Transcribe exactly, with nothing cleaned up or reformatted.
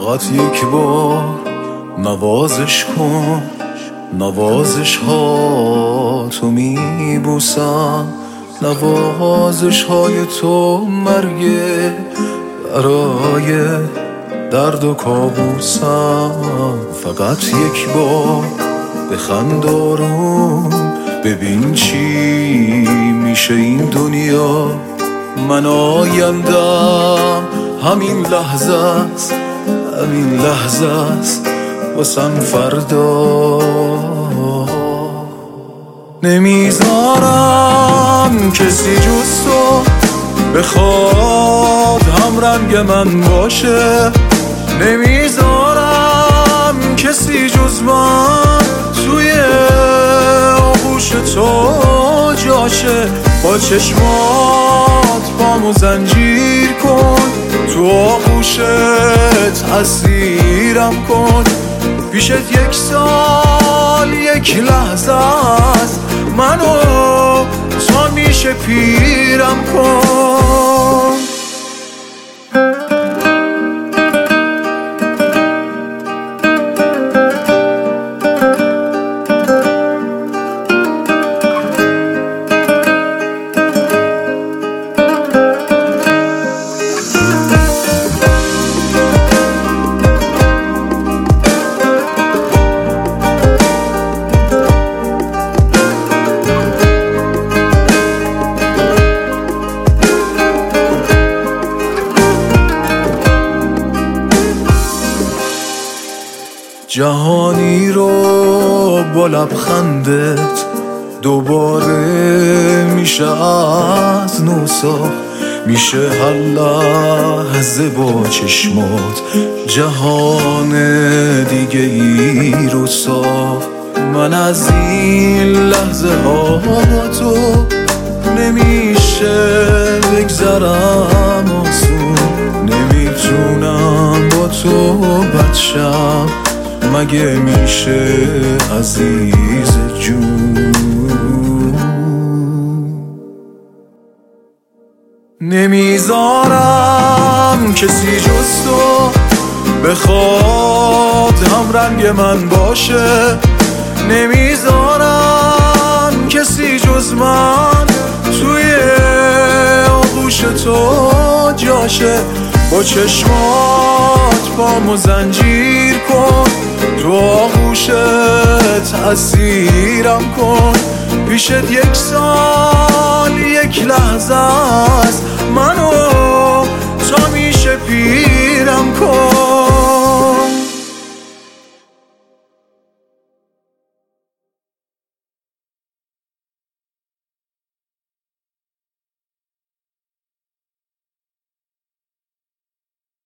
فقط یک بار نوازش کن، نوازش ها تو میبوسم، نوازش های تو مرگه برای درد و کابوسم. فقط یک بار بخند آروم، ببین چی میشه این دنیا. من آیندم همین لحظه است، همین لحظه است واسم فردا. نمیذارم کسی جز تو بخواد هم رنگ من باشه، نمیذارم کسی جز من توی آغوش تو جاشه. با چشمات پامو زنجیر کن، تو آغوشت اسیرم کن. پیشت یک سال یک لحظه است، منو تا میشه پیرم کن. جهانی رو با لبخندت دوباره میشه از نو ساخت، میشه هر لحظه با چشمات جهان دیگه ای رو ساخت. من از این لحظه ها تو نمیشه بگذرم آسون، نمیتونم با تو بد شم، مگه میشه عزیز جون. نمیذارم کسی جز تو بخواد هم رنگ من باشه، نمیذارم کسی جز من توی آغوش تو جاشه. با چشمات پامو زنجیر کن، تو آغوشت اسیرم کن. پیشت یک سال یک لحظه است، من